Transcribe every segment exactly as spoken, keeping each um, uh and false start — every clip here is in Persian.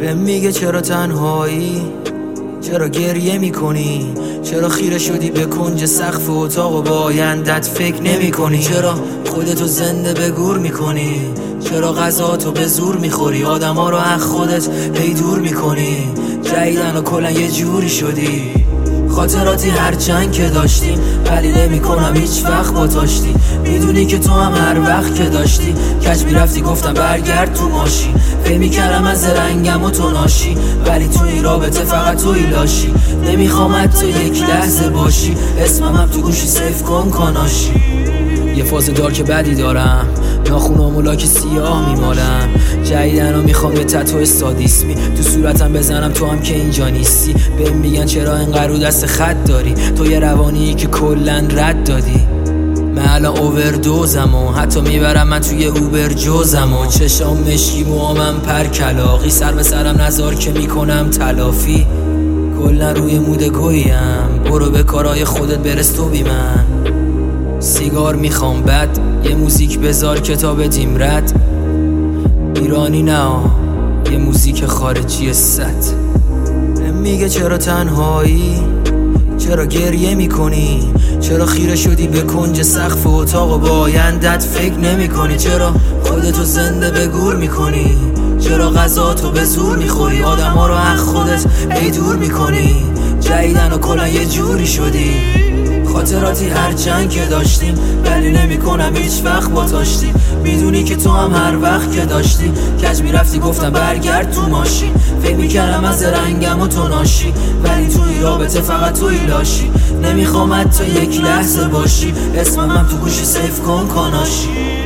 بهم میگه چرا تنهایی، چرا گریه میکنی، چرا خیره شدی به کنج سقف اتاق و با آیندت فکر نمی کنی، چرا خودتو زنده به گور میکنی، چرا غذاتو به زور میخوری، آدما رو از خودت هی دور میکنی، جدیدن و کلا یه جوری شدی. خاطراتی هر چند که داشتیم ولی نمی کنم هیچ وقت با تاشتی، میدونی که تو هم هر وقت که داشتی کج میرفتی گفتم برگرد تو ماشین، فکر میکردم از رنگم و تو ناشی، ولی تو این رابطه فقط توی لاشی، نمیخوام تو یک لحظه باشی، اسمم هم تو گوشی سیف کن کاناشی. یه فاز دارک بدی دارم، ناخونام و لاک سیاه میمالم، جدیدن ها میخوام یه تتو سادیسمی تو صورتم بزنم، تو هم که اینجا نیستی. بهم میگن چرا اینقدر رو دست خط داری، تو یه روانی که کلن رد دادی. من الان اووردوزم و حتی میبرم من توی اوبر جوزم و چشام مشکی موامم پر کلاقی، سر به سرم نزار که میکنم تلافی، کلن روی موده گویم، برو به کارای خودت برس تو بی من. سیگار میخوام بد، یه موزیک بذار کتاب دیمرد، ایرانی نه یه موزیک خارجی ست. میگه چرا تنهایی، چرا گریه میکنی، چرا خیره شدی به کنج سقف اتاق و با آیندت فکر نمی کنی، چرا خودتو زنده به گور میکنی، چرا غذاتو به زور میخوری، آدما رو از خودت هی دور میکنی، جدیدن و کلا یه جوری شدی. خاطراتی هر چند که داشتیم ولی نمی کنم هیچ وقت با تاشتی، میدونی که تو هم هر وقت که داشتی کج میرفتی گفتم برگرد تو ماشین، فکر میکردم از رنگم و تو ناشی، ولی توی رابطه فقط توی لاشی، نمیخوام تو یک لحظه باشی، اسمم هم تو گوشی سیف کن کاناشی،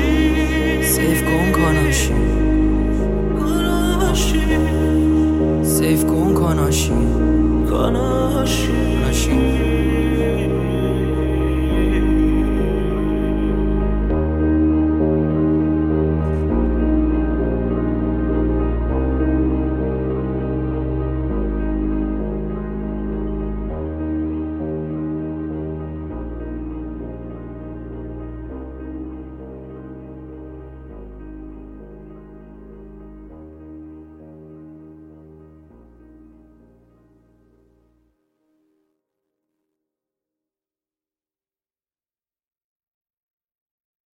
سیف کن کاناشی، سیف کن کاناشی، کاناشی.